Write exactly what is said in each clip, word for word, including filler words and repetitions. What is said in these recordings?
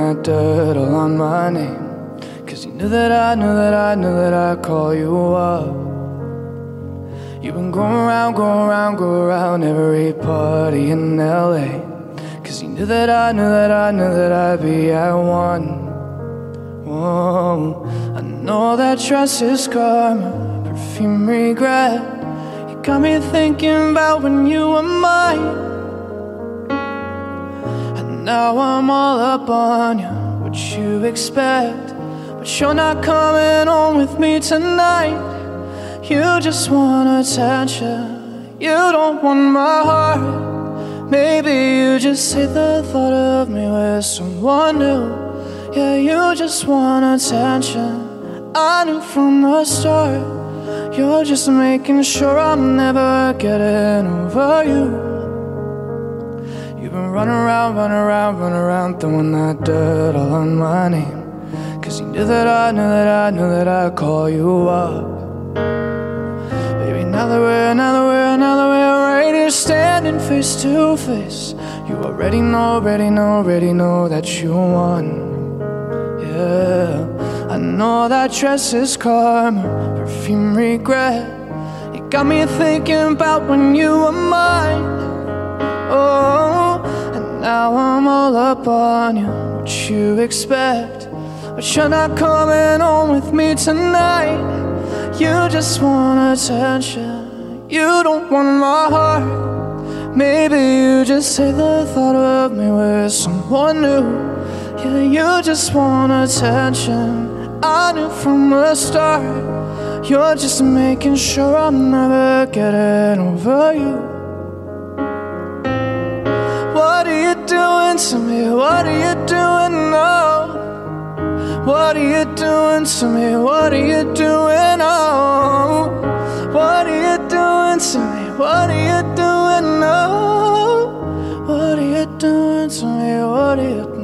that dirt all on my name. Cause you knew that I knew that I knew that I'd call you up. You've been going around, going around, going around every party in L A. Cause you knew that I knew that I knew that I'd be at one. Whoa, I know that dress is karma, perfume regret. You got me thinking about when you were mine. And now I'm all up on you, what you expect. But you're not coming home with me tonight. You just want attention, you don't want my heart. Maybe you just hate the thought of me with someone new. Yeah, you just want attention, I knew from the start. You're just making sure I'm never getting over you. You've been running around, running around, running around, throwing that dirt all on my name. Cause you knew that I knew that I knew that I'd call you up. Baby, now that we're, now that we're, now that we're right here standing face to face, you already know, already know, already know that you won. Yeah, I know that dress is karma, perfume regret. You got me thinking about when you were mine. Oh, and now I'm all up on you, what you expect. But you're not coming home with me tonight. You just want attention, you don't want my heart. Maybe you just hate the thought of me with someone new. Yeah, you just want attention, I knew from the start. You're just making sure I'm never getting over you. What are you doing to me? What are you doing now? What are you doing to me? What are you doing now? What are you doing to me? What are you doing now? What are you doing to me? What are you doing?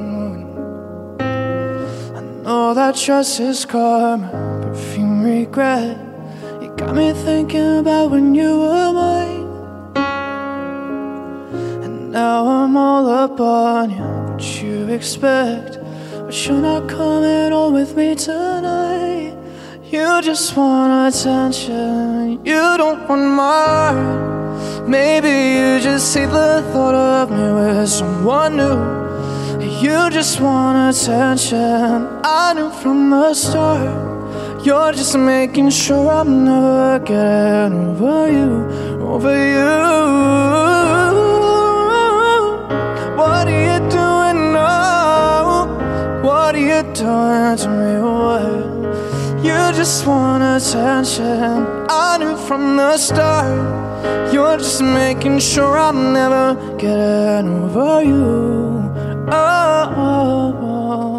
Oh, that dress is karma, perfume regret. You got me thinking about when you were mine. And now I'm all up on you, what you expect. But you're not coming home with me tonight. You just want attention, you don't want my heart. Maybe you just hate the thought of me with someone new. You just want attention, I knew from the start. You're just making sure I'm never getting over you, over you. What are you doing now? What are you doing to me? What? You just want attention, I knew from the start. You're just making sure I'm never getting over you. Oh, oh, oh.